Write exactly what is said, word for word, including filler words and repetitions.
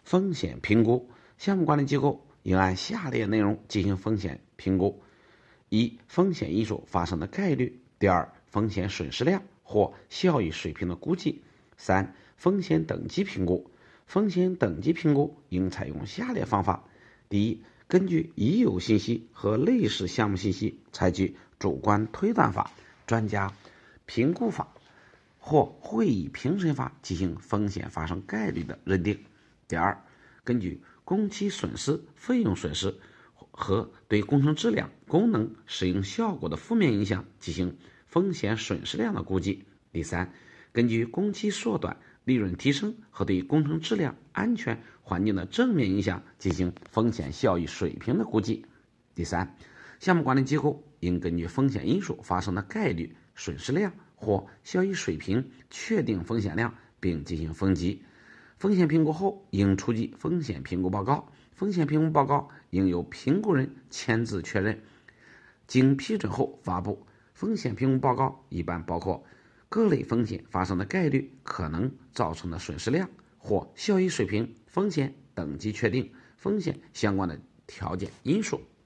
风险评估，项目管理机构应按下列内容进行风险评估：一、风险因素发生的概率；第二，风险损失量或效益水平的估计；三、风险等级评估。风险等级评估应采用下列方法：第一，根据已有信息和类似项目信息，采取主观推断法、专家评估法或会议评审法进行风险发生概率的认定。第二，根据工期损失、费用损失和对工程质量、功能、使用效果的负面影响进行风险损失量的估计。第三，根据工期缩短、利润提升和对工程质量、安全环境的正面影响进行风险效益水平的估计。第三，项目管理机构应根据风险因素发生的概率、损失量或效益水平确定风险量，并进行分级。风险评估后应出具风险评估报告，风险评估报告应由评估人签字确认，经批准后发布。风险评估报告一般包括各类风险发生的概率、可能造成的损失量或效益水平、风险等级确定、风险相关的条件因素。